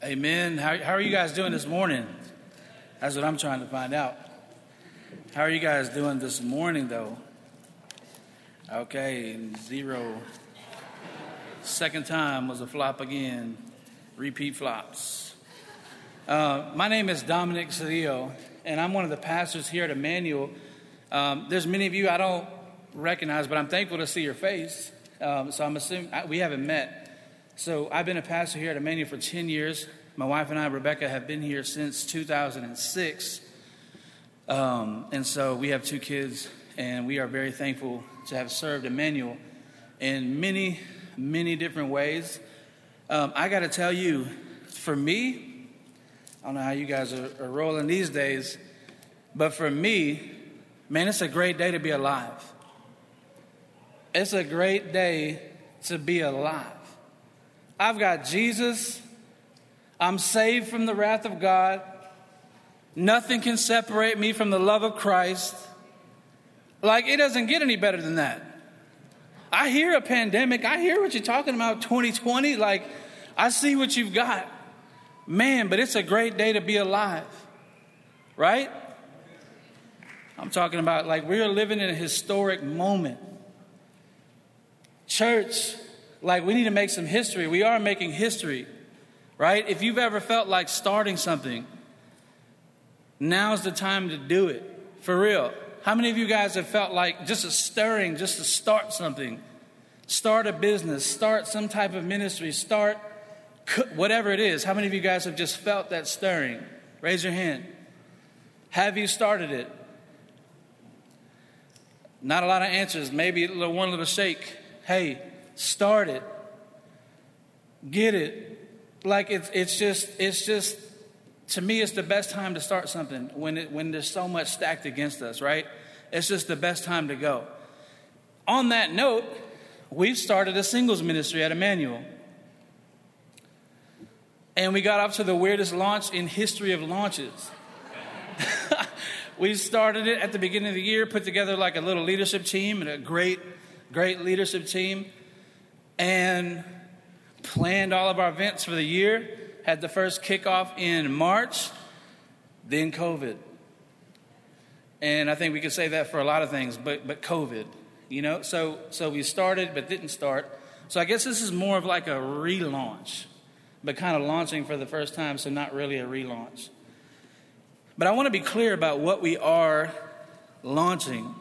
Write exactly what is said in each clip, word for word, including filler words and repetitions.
Amen. How, how are you guys doing this morning? That's what I'm trying to find out. How are you guys doing this morning, though? Okay, zero. Second time was a flop again. Repeat flops. Uh, my name is Dominic Cedillo, and I'm one of the pastors here at Emmanuel. Um, there's many of you I don't recognize, but I'm thankful to see your face. Um, so I'm assuming I, we haven't met. So I've been a pastor here at Emmanuel for ten years. My wife and I, Rebecca, have been here since two thousand six. Um, and so we have two kids, and we are very thankful to have served Emmanuel in many, many different ways. Um, I got to tell you, for me, I don't know how you guys are, are rolling these days, but for me, man, it's a great day to be alive. It's a great day to be alive. I've got Jesus. I'm saved from the wrath of God. Nothing can separate me from the love of Christ. Like, it doesn't get any better than that. I hear a pandemic. I hear what you're talking about, twenty twenty. Like, I see what you've got. Man, but it's a great day to be alive. Right? I'm talking about, like, we're living in a historic moment. Church, like, we need to make some history. We are making history, right? If you've ever felt like starting something, now's the time to do it. For real. How many of you guys have felt like just a stirring, just to start something? Start a business, start some type of ministry, start whatever it is. How many of you guys have just felt that stirring? Raise your hand. Have you started it? Not a lot of answers. Maybe a little, one little shake. Hey, start it. Get it. Like it's it's just it's just to me it's the best time to start something when it when there's so much stacked against us, right? It's just the best time to go. On that note, we've started a singles ministry at Emmanuel. And we got off to the weirdest launch in history of launches. We started it at the beginning of the year, put together like a little leadership team and a great Great leadership team, and planned all of our events for the year. Had the first kickoff in March, then COVID. And I think we could say that for a lot of things, but but COVID, you know. So so we started but didn't start. So I guess this is more of like a relaunch, but kind of launching for the first time, so not really a relaunch. But I want to be clear about what we are launching.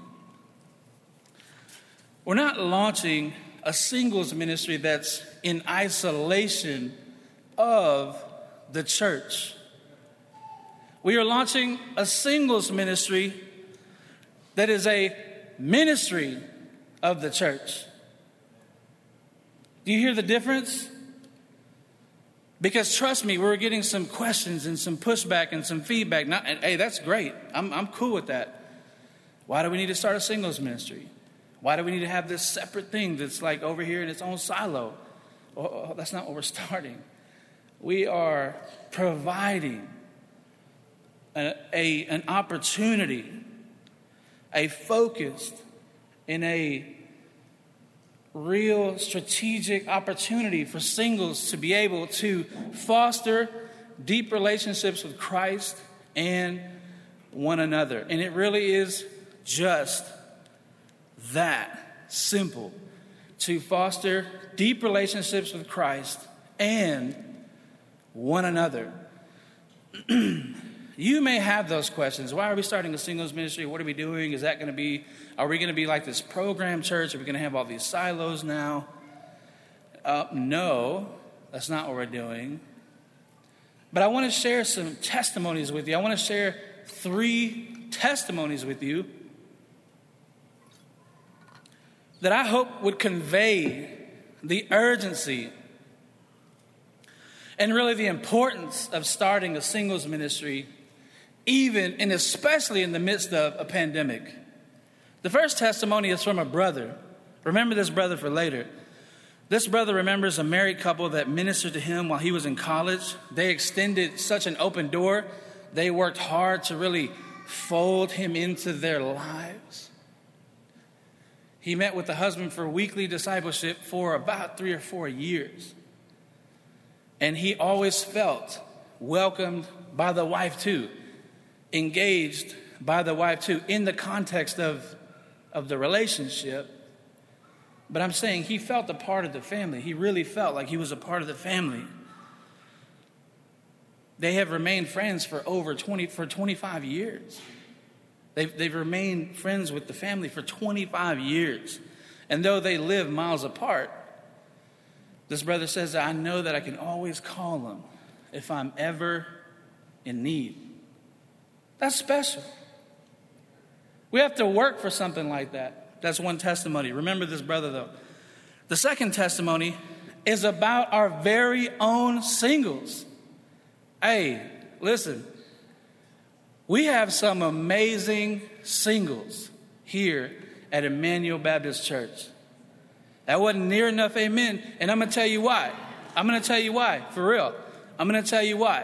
We're not launching a singles ministry that's in isolation of the church. We are launching a singles ministry that is a ministry of the church. Do you hear the difference? Because trust me, we're getting some questions and some pushback and some feedback. Not, and, hey, that's great. I'm, I'm cool with that. Why do we need to start a singles ministry? Why do we need to have this separate thing that's like over here in its own silo? Oh, that's not what we're starting. We are providing a, a, an opportunity, a focused and a real strategic opportunity for singles to be able to foster deep relationships with Christ and one another. And it really is just that simple, to foster deep relationships with Christ and one another. You may have those questions. Why are we starting a singles ministry? What are we doing? Is that going to be, are we going to be like this program church? Are we going to have all these silos now? Uh, no, that's not what we're doing. But I want to share some testimonies with you. I want to share three testimonies with you that I hope would convey the urgency and really the importance of starting a singles ministry, even and especially in the midst of a pandemic. The first testimony is from a brother. Remember this brother for later. This brother remembers a married couple that ministered to him while he was in college. They extended such an open door. They worked hard to really fold him into their lives. He met with the husband for weekly discipleship for about three or four years. And he always felt welcomed by the wife too, engaged by the wife too, in the context of, of the relationship. But I'm saying he felt a part of the family. He really felt like he was a part of the family. They have remained friends for over twenty, for twenty-five years. They've, they've remained friends with the family for twenty-five years. And though they live miles apart, this brother says, I know that I can always call him if I'm ever in need. That's special. We have to work for something like that. That's one testimony. Remember this brother, though. The second testimony is about our very own singles. Hey, listen. We have some amazing singles here at Emmanuel Baptist Church. That wasn't near enough amen. And I'm going to tell you why. I'm going to tell you why, for real. I'm going to tell you why.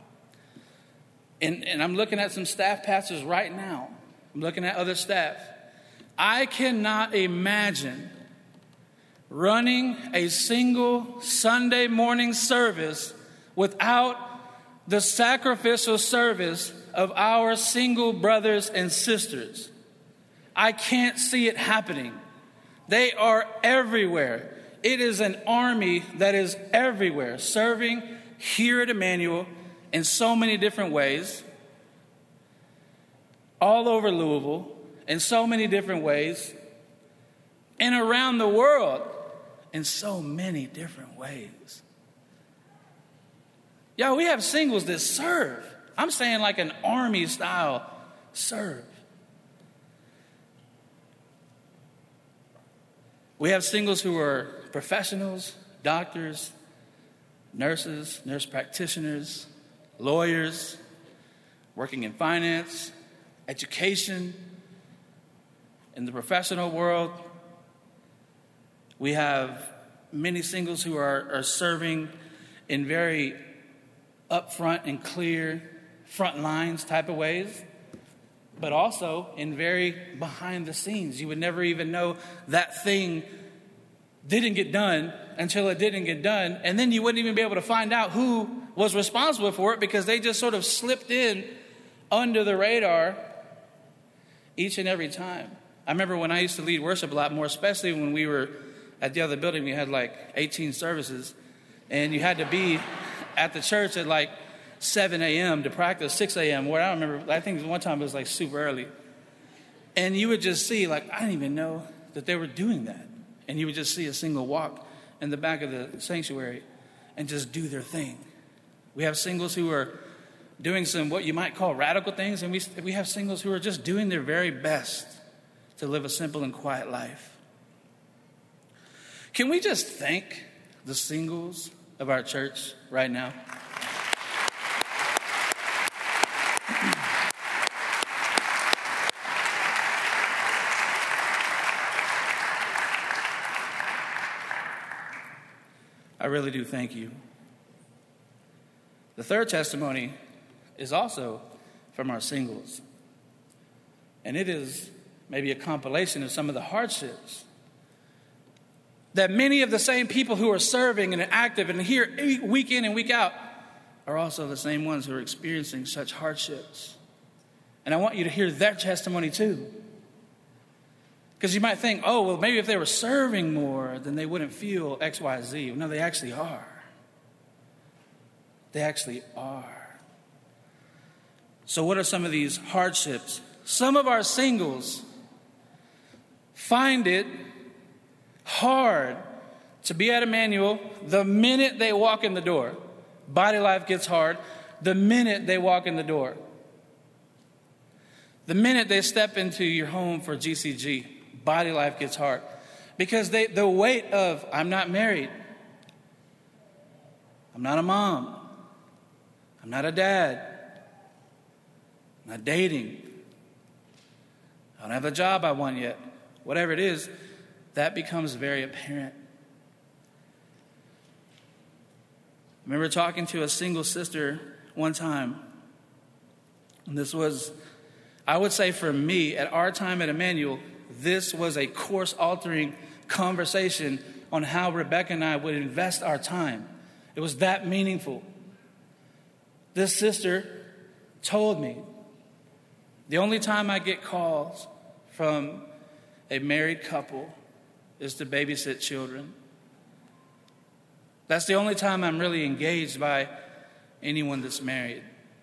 And, and I'm looking at some staff pastors right now. I'm looking at other staff. I cannot imagine running a single Sunday morning service without the sacrificial service of our single brothers and sisters. I can't see it happening. They are everywhere. It is an army that is everywhere, serving here at Emmanuel in so many different ways, all over Louisville, in so many different ways, and around the world in so many different ways. Yo, we have singles that serve. I'm saying like an army style serve. We have singles who are professionals, doctors, nurses, nurse practitioners, lawyers, working in finance, education, in the professional world. We have many singles who are, are serving in very upfront and clear front lines type of ways, but also in very behind the scenes. You would never even know that thing didn't get done until it didn't get done. And then you wouldn't even be able to find out who was responsible for it because they just sort of slipped in under the radar each and every time. I remember when I used to lead worship a lot more, especially when we were at the other building, we had like eighteen services, and you had to be at the church at like seven a.m. to practice six a.m. Where I don't remember, I think one time it was like super early. And you would just see, like, I didn't even know that they were doing that. And you would just see a single walk in the back of the sanctuary and just do their thing. We have singles who are doing some what you might call radical things, and we we have singles who are just doing their very best to live a simple and quiet life. Can we just thank the singles of our church right now? I really do thank you. The third testimony is also from our singles. And it is maybe a compilation of some of the hardships that many of the same people who are serving and active and here week in and week out are also the same ones who are experiencing such hardships. And I want you to hear their testimony too. Because you might think, oh, well, maybe if they were serving more, then they wouldn't feel X, Y, Z. No, they actually are. They actually are. So what are some of these hardships? Some of our singles find it hard to be at Emmanuel the minute they walk in the door. Body life gets hard the minute they walk in the door. The minute they step into your home for G C G, body life gets hard. Because they, the weight of, I'm not married. I'm not a mom. I'm not a dad. I'm not dating. I don't have the job I want yet. Whatever it is, that becomes very apparent. I remember talking to a single sister one time. And this was, I would say for me, at our time at Emmanuel, this was a course-altering conversation on how Rebecca and I would invest our time It was that meaningful. This sister told me the only time I get calls from a married couple is to babysit children. That's the only time I'm really engaged by anyone that's married.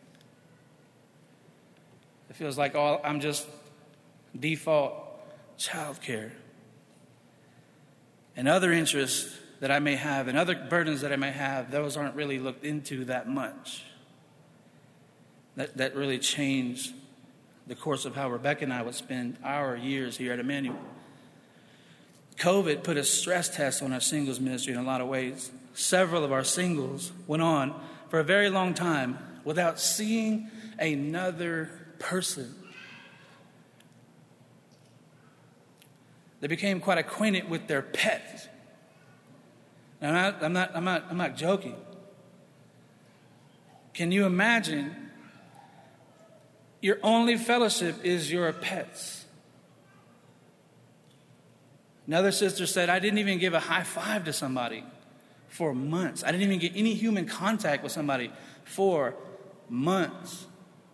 It feels like all I'm just default childcare. And other interests that I may have and other burdens that I may have, those aren't really looked into that much. That, that really changed the course of how Rebecca and I would spend our years here at Emmanuel. COVID put a stress test on our singles ministry in a lot of ways. Several of our singles went on for a very long time without seeing another person. They became quite acquainted with their pet. Now, I'm not, I'm not, I'm not, I'm not joking. Can you imagine your only fellowship is your pets? Another sister said, I didn't even give a high five to somebody for months. I didn't even get any human contact with somebody for months.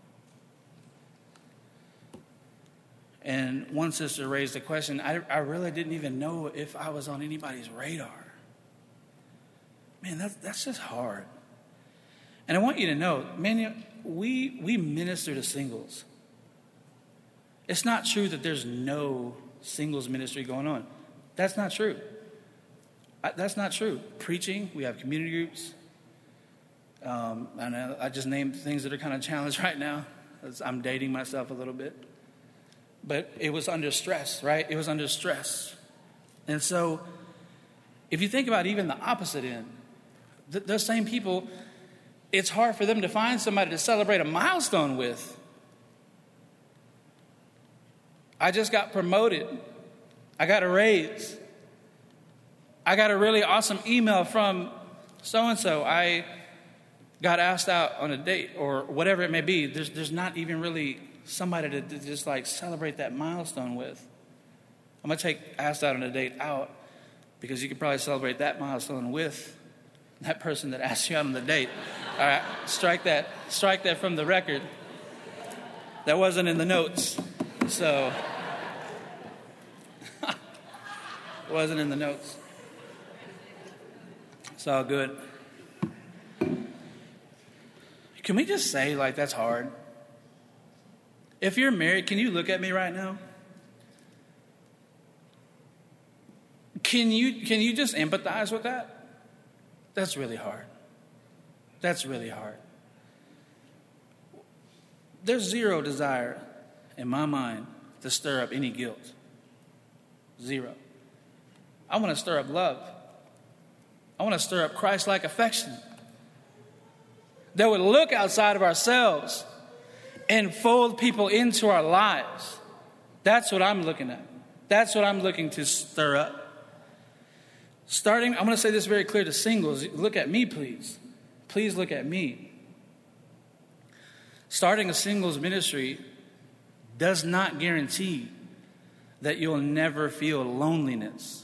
And one sister raised the question, I, I really didn't even know if I was on anybody's radar. Man, that's, that's just hard. And I want you to know, man, we, we minister to singles. It's not true that there's no singles ministry going on. That's not true. I, that's not true. Preaching, we have community groups. Um, and I, I just named things that are kind of challenged right now. I'm dating myself a little bit. But it was under stress, right? It was under stress. And so if you think about even the opposite end, th- those same people, it's hard for them to find somebody to celebrate a milestone with. I just got promoted. I got a raise. I got a really awesome email from so-and-so. I got asked out on a date or whatever it may be. There's, there's not even really somebody to, to just like celebrate that milestone with. I'm going to take asked out on a date out because you could probably celebrate that milestone with that person that asked you out on the date. All right, strike that. Strike that from the record. That wasn't in the notes. So, it wasn't in the notes. It's all good. Can we just say, like, that's hard? If you're married, can you look at me right now? Can you, can you just empathize with that? That's really hard. That's really hard. There's zero desire in my mind to stir up any guilt. Zero. I want to stir up love. I want to stir up Christ-like affection that would look outside of ourselves and fold people into our lives. That's what I'm looking at. That's what I'm looking to stir up. Starting, I'm going to say this very clear to singles. Look at me, please. Please look at me. Starting a singles ministry does not guarantee that you'll never feel loneliness.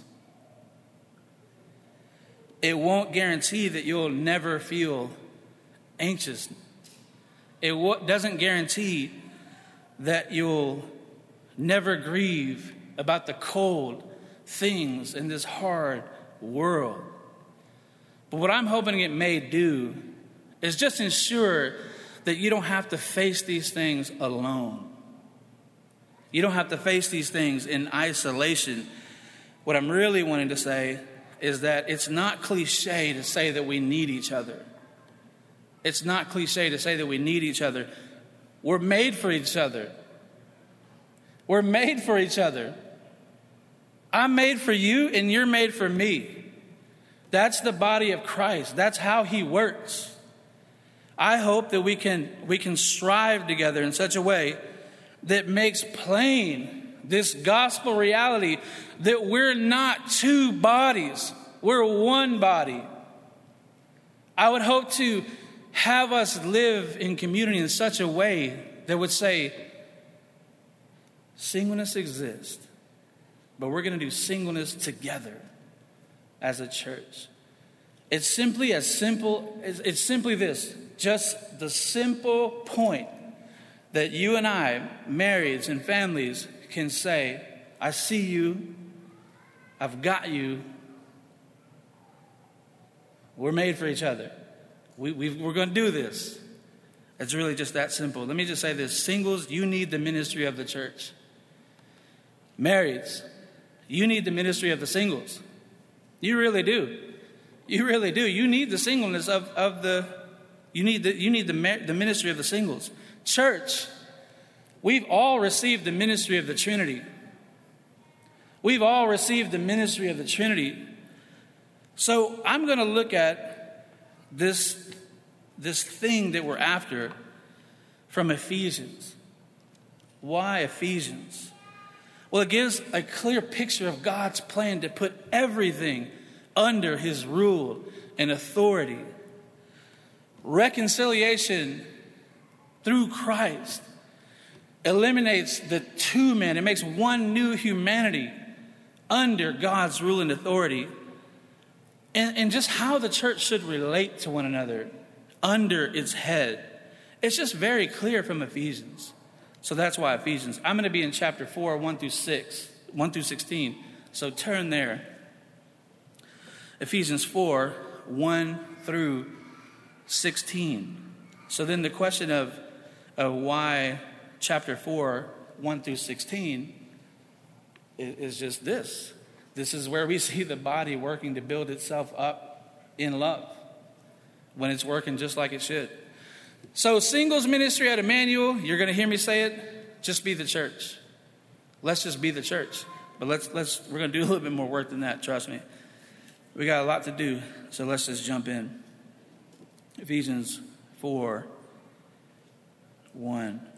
It won't guarantee that you'll never feel anxious. It doesn't guarantee that you'll never grieve about the cold things in this hard world. But what I'm hoping it may do is just ensure that you don't have to face these things alone. You don't have to face these things in isolation. What I'm really wanting to say is that it's not cliche to say that we need each other. It's not cliche to say that we need each other. We're made for each other. We're made for each other. I'm made for you and you're made for me. That's the body of Christ. That's how he works. I hope that we can, we can strive together in such a way that makes plain this gospel reality that we're not two bodies. We're one body. I would hope to have us live in community in such a way that would say, singleness exists, but we're going to do singleness together as a church. It's simply as simple, it's, it's simply this, just the simple point that you and I, marrieds and families, can say, I see you, I've got you, we're made for each other. We, we've, we're going to do this. It's really just that simple. Let me just say this. Singles, you need the ministry of the church. Marrieds, you need the ministry of the singles. You really do. You really do. You need the singleness of, of the, you need the, you need the, the ministry of the singles. Church, we've all received the ministry of the Trinity. We've all received the ministry of the Trinity. So I'm going to look at this, this thing that we're after from Ephesians. Why Ephesians? Well, it gives a clear picture of God's plan to put everything under his rule and authority. Reconciliation through Christ eliminates the two men. It makes one new humanity under God's rule and authority. And, and just how the church should relate to one another under its head. It's just very clear from Ephesians. So that's why Ephesians. I'm going to be in chapter four, one through six, one through sixteen. So turn there. Ephesians four, one through sixteen. So then the question of, of why chapter four, one through sixteen is, is just this. This is where we see the body working to build itself up in love when it's working just like it should. So singles ministry at Emmanuel, you're going to hear me say it, just be the church. Let's just be the church. But let's let's we're going to do a little bit more work than that, trust me. We got a lot to do, so let's just jump in. Ephesians four, one.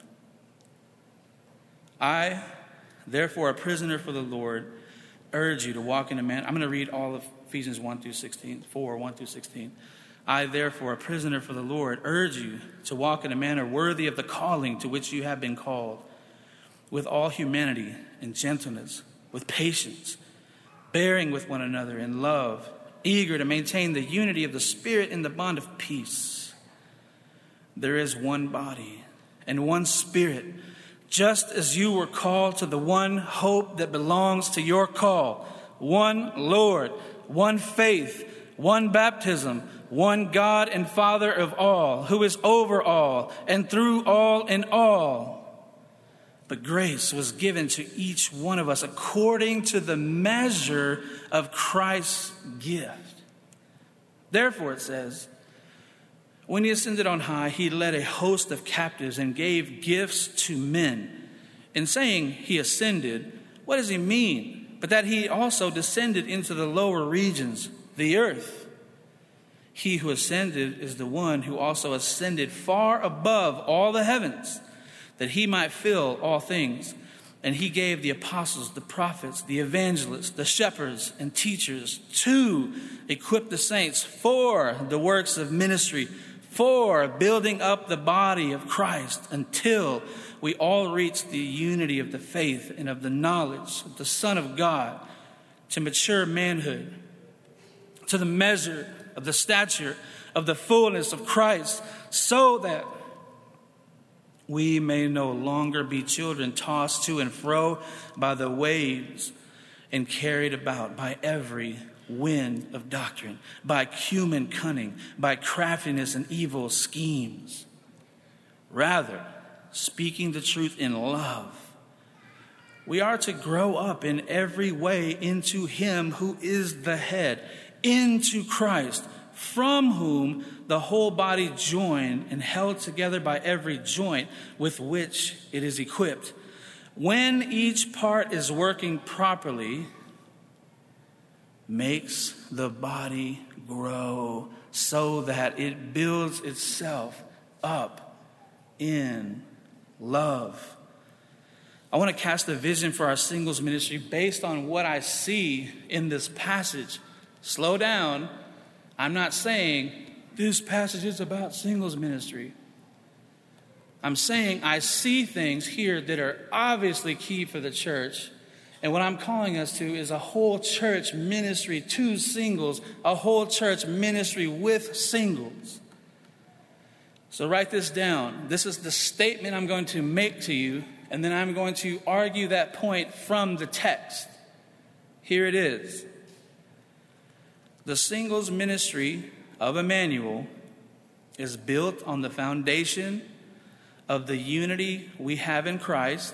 I, therefore, a prisoner for the Lord, urge you to walk in a manner. I'm going to read all of Ephesians one through sixteen, four, one through sixteen. I, therefore, a prisoner for the Lord, urge you to walk in a manner worthy of the calling to which you have been called, with all humanity and gentleness, with patience, bearing with one another in love, eager to maintain the unity of the Spirit in the bond of peace. There is one body and one Spirit, just as you were called to the one hope that belongs to your call, one Lord, one faith, one baptism, one God and Father of all, who is over all and through all and all. But grace was given to each one of us according to the measure of Christ's gift. Therefore, it says, when he ascended on high, he led a host of captives and gave gifts to men. In saying he ascended, what does he mean? But that he also descended into the lower regions, the earth. He who ascended is the one who also ascended far above all the heavens, that he might fill all things. And he gave the apostles, the prophets, the evangelists, the shepherds, and teachers to equip the saints for the works of ministry, for building up the body of Christ, until we all reach the unity of the faith and of the knowledge of the Son of God, to mature manhood, to the measure of the stature of the fullness of Christ, so that we may no longer be children tossed to and fro by the waves and carried about by every wind of doctrine, by human cunning, by craftiness and evil schemes. Rather, speaking the truth in love, we are to grow up in every way into him who is the head, into Christ, from whom the whole body joined and held together by every joint with which it is equipped, when each part is working properly, makes the body grow so that it builds itself up in love. I want to cast a vision for our singles ministry based on what I see in this passage. Slow down. I'm not saying this passage is about singles ministry. I'm saying I see things here that are obviously key for the church, And what I'm calling us to is a whole church ministry to singles, a whole church ministry with singles. So write this down. This is the statement I'm going to make to you, and then I'm going to argue that point from the text. Here it is. The singles ministry of Emmanuel is built on the foundation of the unity we have in Christ,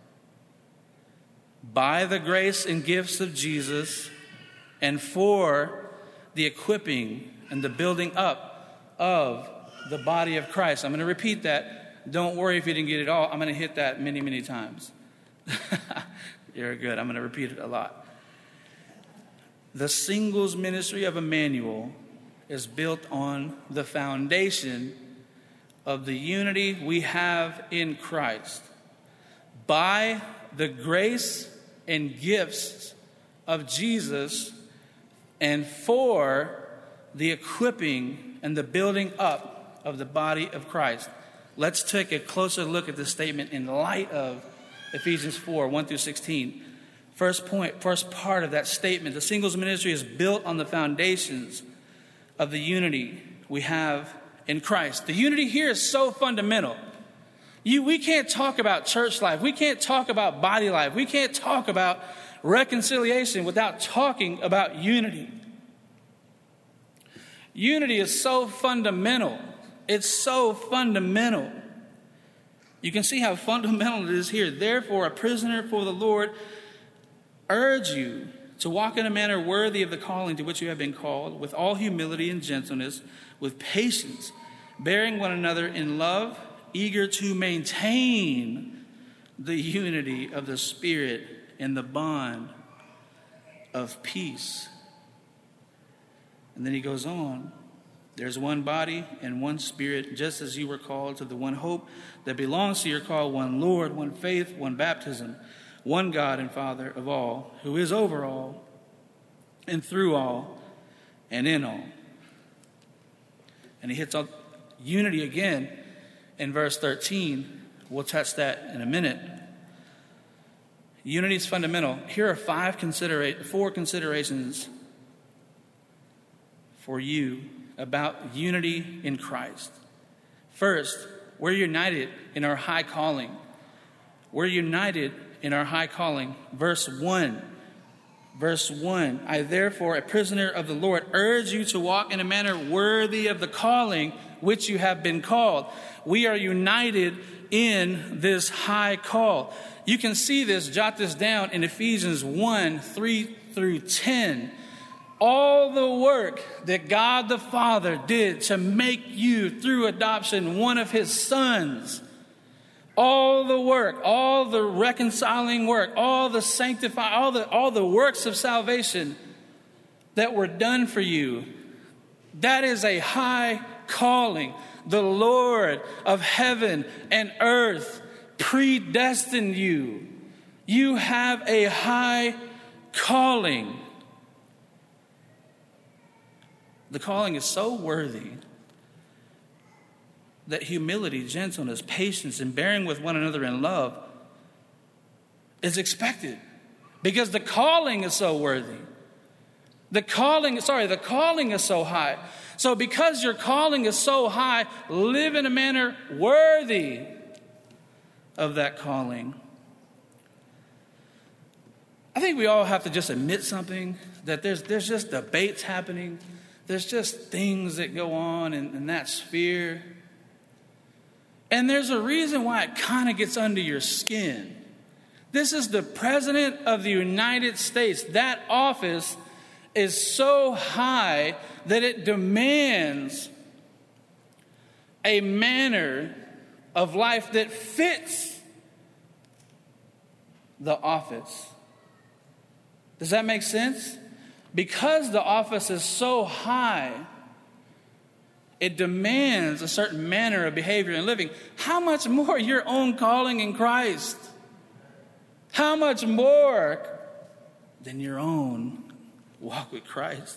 by the grace and gifts of Jesus, and for the equipping and the building up of the body of Christ. I'm going to repeat that. Don't worry if you didn't get it all. I'm going to hit that many, many times. You're good. I'm going to repeat it a lot. The singles ministry of Emmanuel is built on the foundation of the unity we have in Christ, by the grace and gifts of Jesus, and for the equipping and the building up of the body of Christ. Let's take a closer look at this statement in light of Ephesians four, one through sixteen. First point, first part of that statement, the singles ministry is built on the foundations of the unity we have in Christ. The unity here is so fundamental. You, we can't talk about church life. We can't talk about body life. We can't talk about reconciliation without talking about unity. Unity is so fundamental. It's so fundamental. You can see how fundamental it is here. Therefore, a prisoner for the Lord, urge you to walk in a manner worthy of the calling to which you have been called, with all humility and gentleness, with patience, bearing one another in love, eager to maintain the unity of the Spirit in the bond of peace. And then he goes on. There's one body and one Spirit, just as you were called to the one hope that belongs to your call, one Lord, one faith, one baptism, one God and Father of all, who is over all and through all and in all. And he hits on unity again in verse thirteen. We'll touch that in a minute. Unity is fundamental. Here are five considera- four considerations for you about unity in Christ. First, we're united in our high calling. We're united in our high calling. Verse one. Verse one. I therefore, a prisoner of the Lord, urge you to walk in a manner worthy of the calling which you have been called. We are united in this high call. You can see this, jot this down in Ephesians one, three through ten. All the work that God the Father did to make you, through adoption, one of his sons. All the work, all the reconciling work, all the sanctifying, all the, all the works of salvation that were done for you. That is a high calling. The Lord of heaven and earth predestined you. You have a high calling. The calling is so worthy that humility, gentleness, patience, and bearing with one another in love is expected, because the calling is so worthy. The calling, sorry, the calling is so high. So because your calling is so high, live in a manner worthy of that calling. I think we all have to just admit something, that there's there's just debates happening. There's just things that go on in, in that sphere. And there's a reason why it kind of gets under your skin. This is the President of the United States. That office is so high that it demands a manner of life that fits the office. Does that make sense? Because the office is so high, it demands a certain manner of behavior and living. How much more your own calling in Christ? How much more than your own walk with Christ?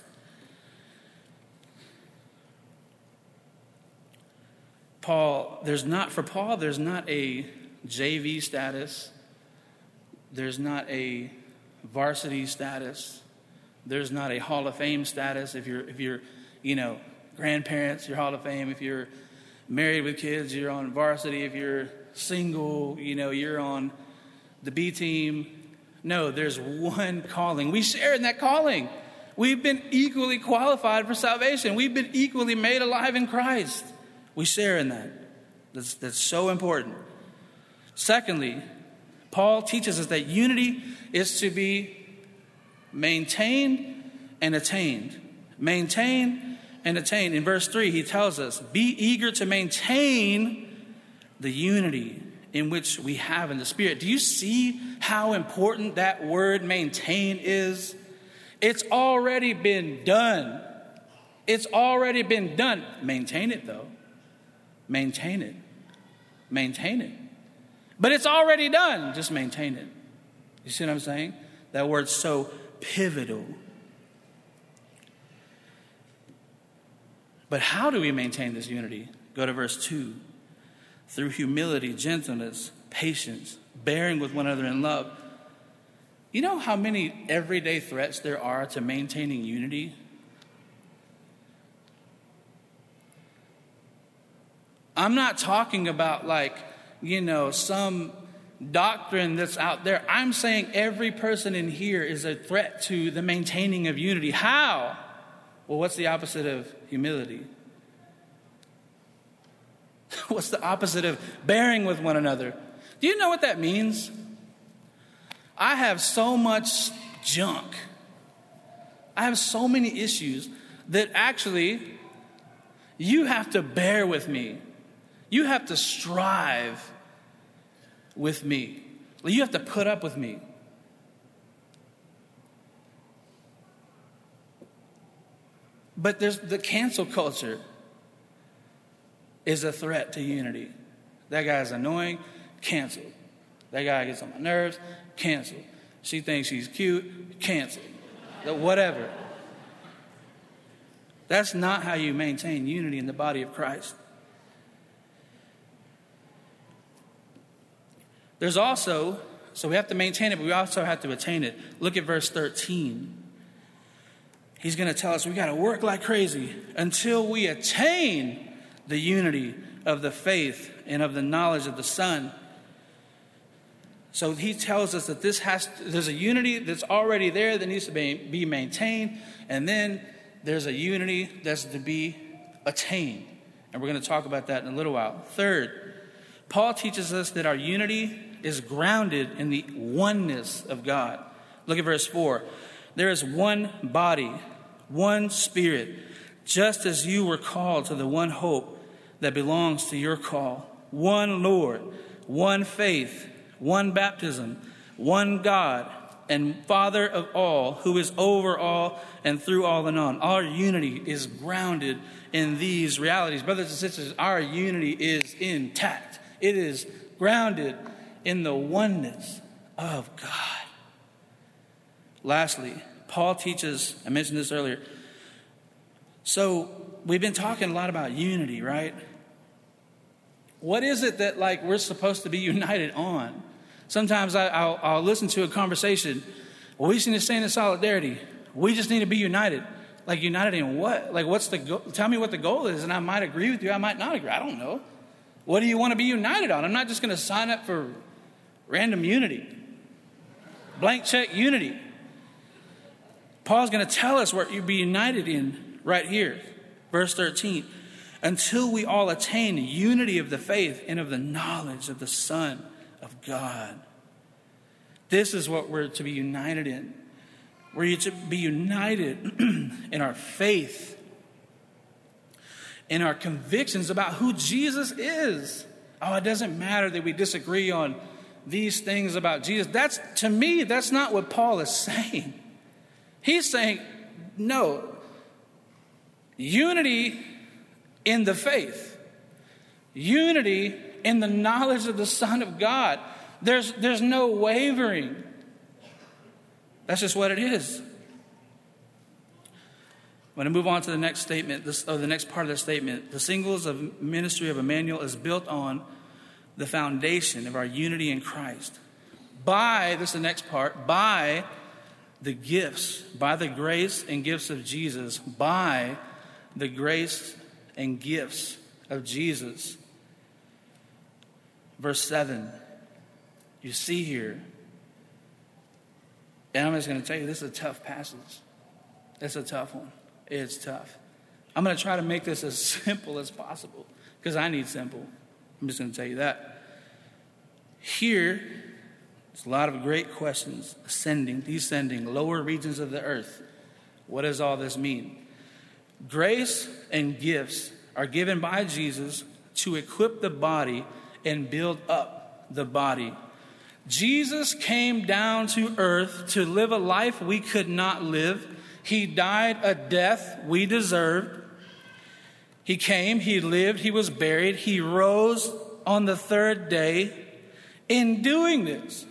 Paul, there's not, for Paul, there's not a J V status. There's not a varsity status. There's not a Hall of Fame status. If you're, if you're, you know, grandparents, you're Hall of Fame. If you're married with kids, you're on varsity. If you're single, you know, you're on the B team. No, there's one calling. We share in that calling. We've been equally qualified for salvation. We've been equally made alive in Christ. We share in that. That's, that's so important. Secondly, Paul teaches us that unity is to be maintained and attained. Maintained and attained. In verse three, he tells us, be eager to maintain the unity in which we have in the Spirit. Do you see how important that word maintain is? It's already been done. It's already been done. Maintain it, though. Maintain it. Maintain it. But it's already done. Just maintain it. You see what I'm saying? That word's so pivotal. But how do we maintain this unity? Go to verse two. Through humility, gentleness, patience, bearing with one another in love. You know how many everyday threats there are to maintaining unity? I'm not talking about like, you know, some doctrine that's out there. I'm saying every person in here is a threat to the maintaining of unity. How? Well, what's the opposite of humility? What's the opposite of bearing with one another? Do you know what that means? I have so much junk. I have so many issues that actually you have to bear with me. You have to strive with me. You have to put up with me. But there's the cancel culture is a threat to unity. That guy's annoying, cancel. That guy gets on my nerves, cancel. She thinks she's cute, cancel. Whatever. That's not how you maintain unity in the body of Christ. There's also, so we have to maintain it, but we also have to attain it. Look at verse thirteen. He's going to tell us we got to work like crazy until we attain the unity of the faith and of the knowledge of the Son. So he tells us that this has, there's a unity that's already there that needs to be, be maintained. And then there's a unity that's to be attained. And we're going to talk about that in a little while. Third, Paul teaches us that our unity is grounded in the oneness of God. Look at verse four. There is one body, one Spirit, just as you were called to the one hope that belongs to your call. One Lord, one faith, one baptism, one God and Father of all, who is over all and through all and on. Our unity is grounded in these realities. Brothers and sisters, our unity is intact. It is grounded in the oneness of God. Lastly, Paul teaches, I mentioned this earlier. So we've been talking a lot about unity, right? What is it that like we're supposed to be united on? Sometimes I, I'll, I'll listen to a conversation. Well, we just need to stand in solidarity. We just need to be united. Like united in what? Like what's the goal? Tell me what the goal is, and I might agree with you. I might not agree. I don't know. What do you want to be united on? I'm not just going to sign up for random unity. Blank check unity. Paul's going to tell us what you be united in right here. Verse thirteen. Until we all attain unity of the faith and of the knowledge of the Son of God. This is what we're to be united in. We're to be united in our faith, in our convictions about who Jesus is. Oh, it doesn't matter that we disagree on these things about Jesus. That's, to me, that's not what Paul is saying. He's saying, no, unity in the faith, unity in the knowledge of the Son of God. There's, there's no wavering. That's just what it is. I'm going to move on to the next statement, this, or the next part of the statement. The singles of ministry of Emmanuel is built on the foundation of our unity in Christ. By, this is the next part, by the gifts, by the grace and gifts of Jesus, by the grace and gifts of Jesus. Verse seven, you see here, and I'm just going to tell you, this is a tough passage. It's a tough one. It's tough. I'm going to try to make this as simple as possible because I need simple. I'm just going to tell you that. Here, there's a lot of great questions. Ascending, descending, lower regions of the earth. What does all this mean? Grace and gifts are given by Jesus to equip the body and build up the body. Jesus came down to earth to live a life we could not live. He died a death we deserved. He came, he lived, he was buried, he rose on the third day. In doing this,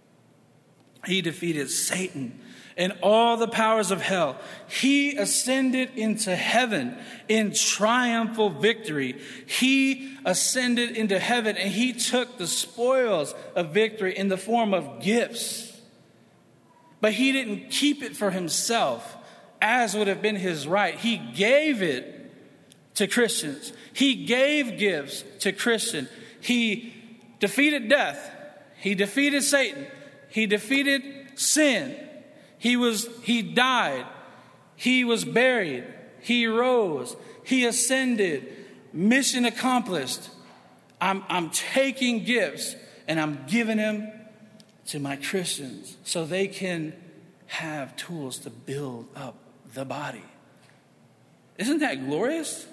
he defeated Satan and all the powers of hell. He ascended into heaven in triumphal victory. He ascended into heaven and he took the spoils of victory in the form of gifts. But he didn't keep it for himself, as would have been his right. He gave it to Christians. He gave gifts to Christians. He defeated death. He defeated Satan. He defeated sin. He was, he died. He was buried. He rose. He ascended. Mission accomplished. I'm, I'm taking gifts and I'm giving them to my Christians so they can have tools to build up the body. Isn't that glorious?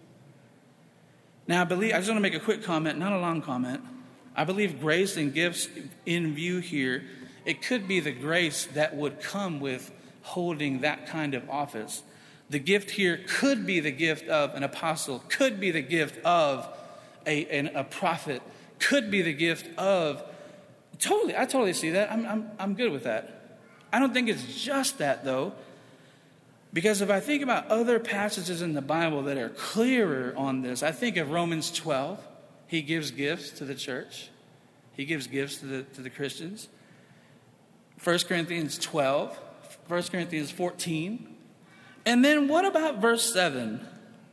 Now, I believe, I just want to make a quick comment, not a long comment. I believe grace and gifts in view here, it could be the grace that would come with holding that kind of office. The gift here could be the gift of an apostle, could be the gift of a, an, a prophet, could be the gift of, totally, I totally see that. I'm, I'm, I'm good with that. I don't think it's just that, though. Because if I think about other passages in the Bible that are clearer on this, I think of Romans twelve. He gives gifts to the church. He gives gifts to the, to the Christians. First Corinthians twelve. First Corinthians fourteen. And then what about verse seven?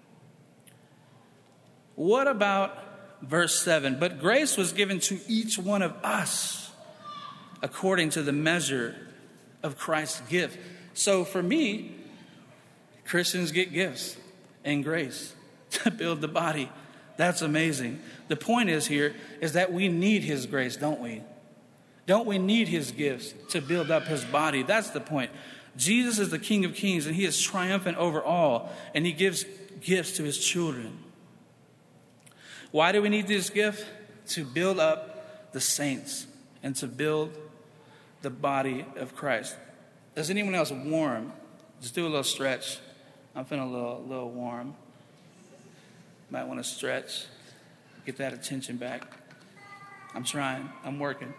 What about verse seven? But grace was given to each one of us according to the measure of Christ's gift. So for me, Christians get gifts and grace to build the body. That's amazing. The point is here is that we need his grace, don't we? Don't we need his gifts to build up his body? That's the point. Jesus is the King of Kings and he is triumphant over all, and he gives gifts to his children. Why do we need this gift? To build up the saints and to build the body of Christ. Is anyone else warm? Just do a little stretch. I'm feeling a little, a little warm. Might want to stretch, get that attention back. I'm trying. I'm working.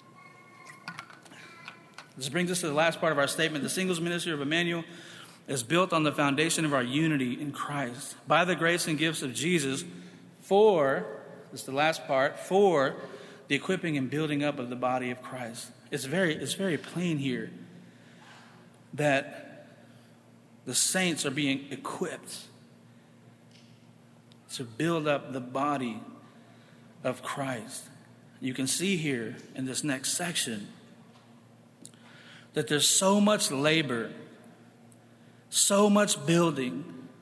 This brings us to the last part of our statement. The singles ministry of Emmanuel is built on the foundation of our unity in Christ. By the grace and gifts of Jesus, for, this is the last part, for the equipping and building up of the body of Christ. It's very, it's very plain here that the saints are being equipped to build up the body of Christ. You can see here in this next section that there's so much labor, so much building,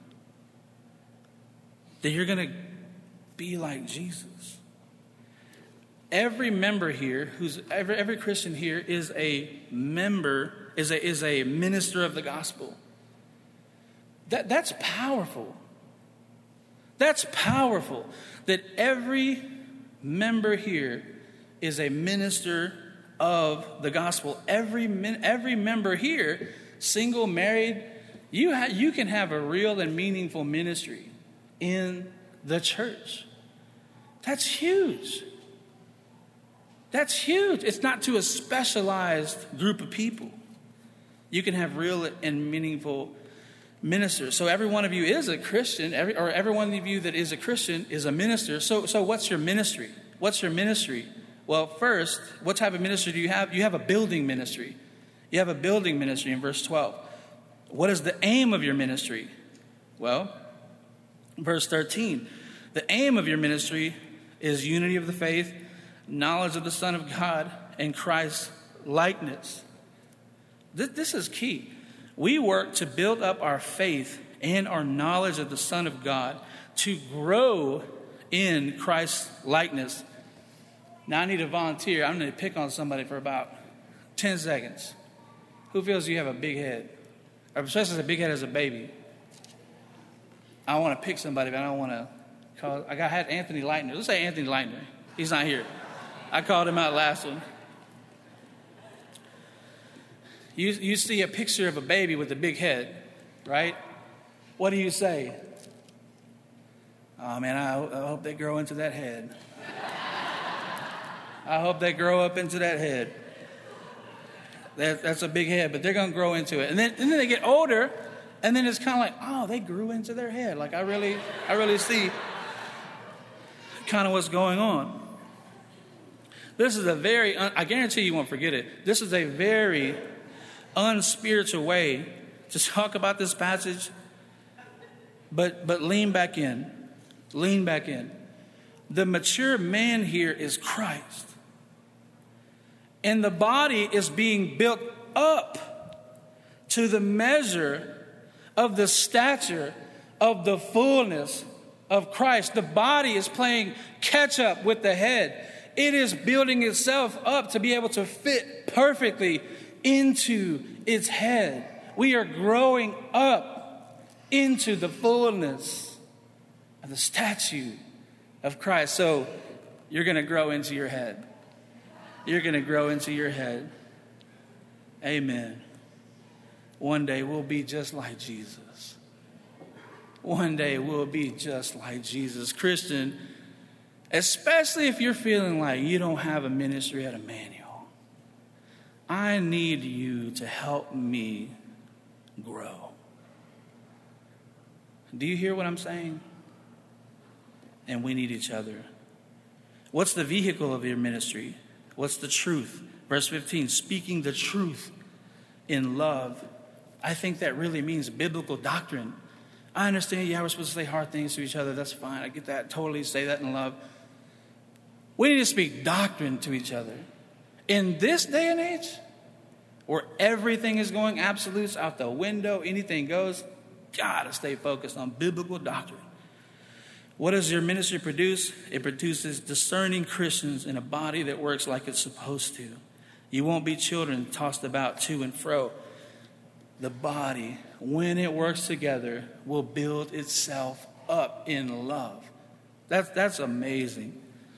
that you're going to be like Jesus. Every member here, who's every, every Christian here is a member, is a, is a minister of the gospel. That, that's powerful. That's powerful. That every member here is a minister of the gospel. Every every member here, single, married, you ha- you can have a real and meaningful ministry in the church. That's huge. That's huge. It's not to a specialized group of people. You can have real and meaningful ministers. So every one of you is a Christian, every, or every one of you that is a Christian is a minister. So, so what's your ministry? What's your ministry? Well, first, what type of ministry do you have? You have a building ministry. You have a building ministry in verse twelve. What is the aim of your ministry? Well, verse thirteen, the aim of your ministry is unity of the faith, knowledge of the Son of God, and Christ's likeness. This, this is key. We work to build up our faith and our knowledge of the Son of God to grow in Christ's likeness. Now I need a volunteer. I'm going to pick on somebody for about ten seconds. Who feels you have a big head? Or especially a big head as a baby. I want to pick somebody, but I don't want to call. I got had Anthony Leitner. Let's say Anthony Leitner. He's not here. I called him out last one. You, you see a picture of a baby with a big head, right? What do you say? Oh, man, I, I hope they grow into that head. I hope they grow up into that head. That, that's a big head, but they're going to grow into it. And then, and then they get older, and then it's kind of like, oh, they grew into their head. Like, I really, I really see kind of what's going on. This is a very, I guarantee you won't forget it. This is a very unspiritual way to talk about this passage, but but lean back in. Lean back in. The mature man here is Christ. And the body is being built up to the measure of the stature of the fullness of Christ. The body is playing catch up with the head. It is building itself up to be able to fit perfectly into its head. We are growing up into the fullness of the statue of Christ. So you're going to grow into your head. You're going to grow into your head. Amen. One day we'll be just like Jesus. One day we'll be just like Jesus. Christian, especially if you're feeling like you don't have a ministry at Emmanuel, I need you to help me grow. Do you hear what I'm saying? And we need each other. What's the vehicle of your ministry? What's the truth? Verse fifteen, speaking the truth in love. I think that really means biblical doctrine. I understand, yeah, we're supposed to say hard things to each other. That's fine. I get that. Totally say that in love. We need to speak doctrine to each other. In this day and age, where everything is going absolutes out the window, anything goes, gotta stay focused on biblical doctrine. What does your ministry produce? It produces discerning Christians in a body that works like it's supposed to. You won't be children tossed about to and fro. The body, when it works together, will build itself up in love. That's, that's amazing.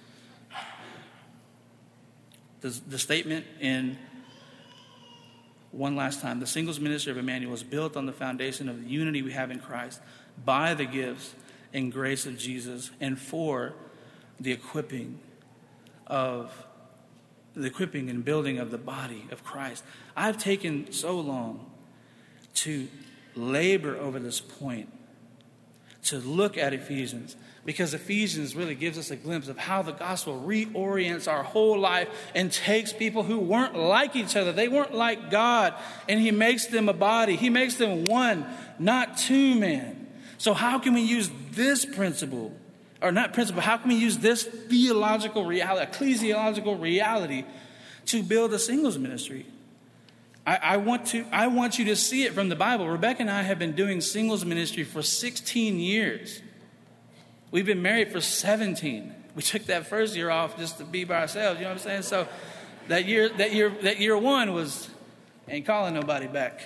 The, the statement in one last time, the singles ministry of Emmanuel is built on the foundation of the unity we have in Christ by the gifts and grace of Jesus and for the equipping of the equipping and building of the body of Christ. I've taken so long to labor over this point, to look at Ephesians, because Ephesians really gives us a glimpse of how the gospel reorients our whole life and takes people who weren't like each other. They weren't like God, and he makes them a body. He makes them one, not two men. So how can we use this principle, or not principle, how can we use this theological reality, ecclesiological reality, to build a singles ministry? I, I want to, I want you to see it from the Bible. Rebecca and I have been doing singles ministry for sixteen years. We've been married for seventeen. We took that first year off just to be by ourselves. You know what I'm saying? So that year, that year, that year one was ain't calling nobody back.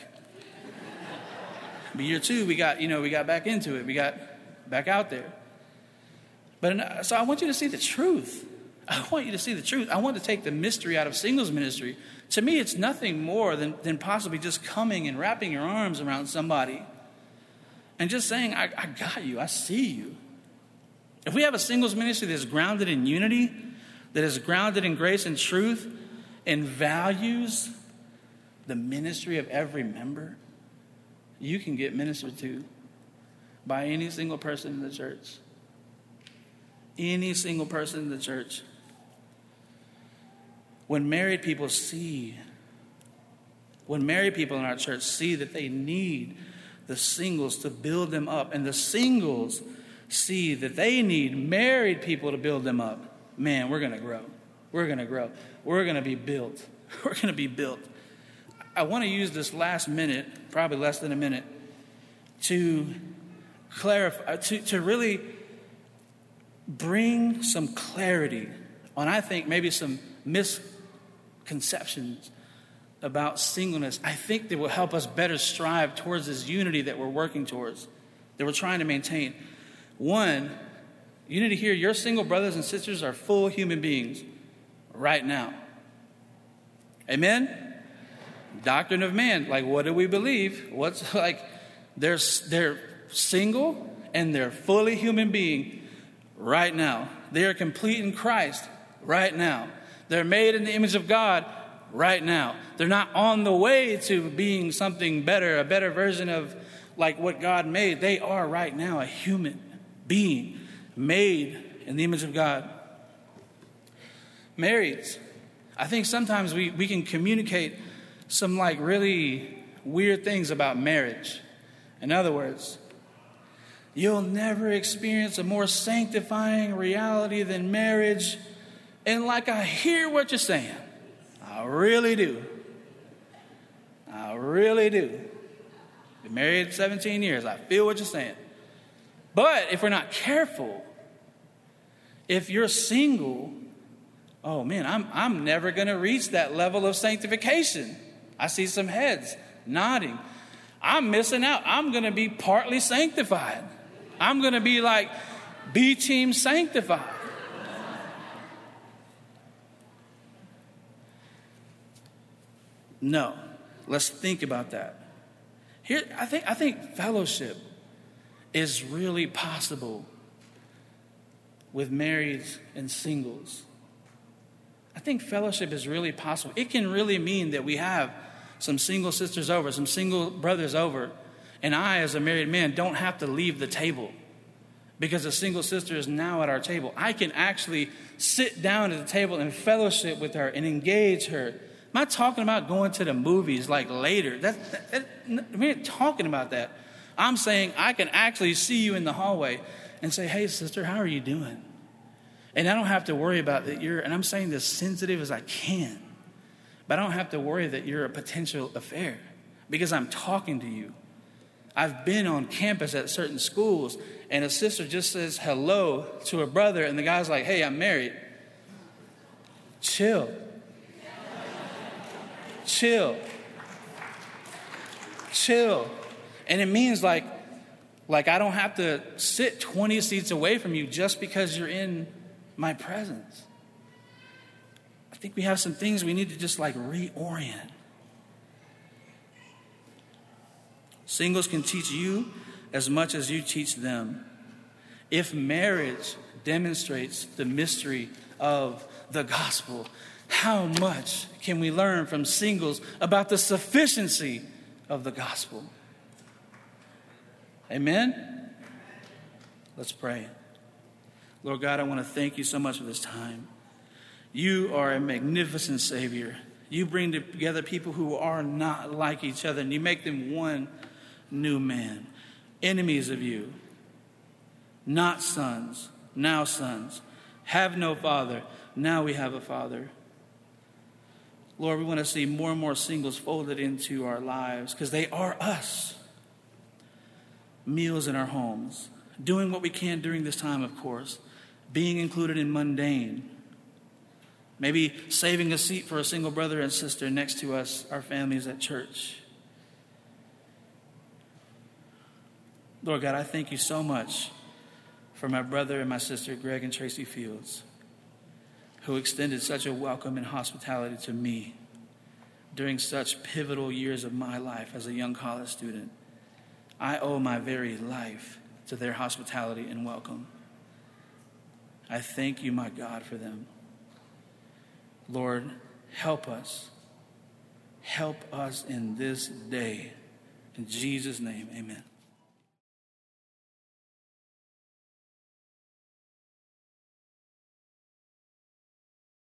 But year two, we got, you know, we got back into it. We got back out there. But so I want you to see the truth. I want you to see the truth. I want to take the mystery out of singles ministry. To me, it's nothing more than, than possibly just coming and wrapping your arms around somebody and just saying, I, I got you. I see you. If we have a singles ministry that's grounded in unity, that is grounded in grace and truth, and values the ministry of every member, you can get ministered to by any single person in the church. Any single person in the church. When married people see when married people in our church see that they need the singles to build them up, and the singles see that they need married people to build them up, man, we're going to grow. We're going to grow. We're going to be built. We're going to be built. I want to use this last minute, probably less than a minute, to clarify, to, to really bring some clarity on, I think, maybe some misconceptions about singleness. I think that will help us better strive towards this unity that we're working towards, that we're trying to maintain. One, you need to hear your single brothers and sisters are full human beings right now. Amen? Doctrine of man. Like, what do we believe? What's like, they're, they're single and they're fully human being right now. They are complete in Christ right now. They're made in the image of God right now. They're not on the way to being something better, a better version of like what God made. They are right now a human being made in the image of God. Marrieds, I think sometimes we, we can communicate some like really weird things about marriage. In other words, you'll never experience a more sanctifying reality than marriage. And like, I hear what you're saying. I really do. I really do. Been married seventeen years. I feel what you're saying. But if we're not careful, if you're single, oh man, I'm I'm never going to reach that level of sanctification. I see some heads nodding. I'm missing out. I'm going to be partly sanctified. I'm going to be like B team sanctified. No, let's think about that. Here, I think I think fellowship is really possible with marrieds and singles. I think fellowship is really possible. It can really mean that we have some single sisters over, some single brothers over, and I, as a married man, don't have to leave the table because a single sister is now at our table. I can actually sit down at the table and fellowship with her and engage her. I'm not talking about going to the movies like later. That, that, that, we ain't talking about that. I'm saying I can actually see you in the hallway and say, hey, sister, how are you doing? And I don't have to worry about that you're, and I'm saying this sensitive as I can, but I don't have to worry that you're a potential affair because I'm talking to you. I've been on campus at certain schools, and a sister just says hello to a brother, and the guy's like, hey, I'm married. Chill. Chill. Chill. And it means like, like I don't have to sit twenty seats away from you just because you're in my presence. I think we have some things we need to just like reorient. Singles can teach you as much as you teach them. If marriage demonstrates the mystery of the gospel, how much can we learn from singles about the sufficiency of the gospel? Amen? Let's pray. Lord God, I want to thank you so much for this time. You are a magnificent Savior. You bring together people who are not like each other, and you make them one new man. Enemies of you, not sons, now sons. Have no father, now we have a father. Lord, we want to see more and more singles folded into our lives because they are us. Meals in our homes, doing what we can during this time, of course, being included in mundane, maybe saving a seat for a single brother and sister next to us, our families at church. Lord God, I thank you so much for my brother and my sister, Greg and Tracy Fields, who extended such a welcome and hospitality to me during such pivotal years of my life as a young college student. I owe my very life to their hospitality and welcome. I thank you, my God, for them. Lord, help us. Help us in this day. In Jesus' name, amen.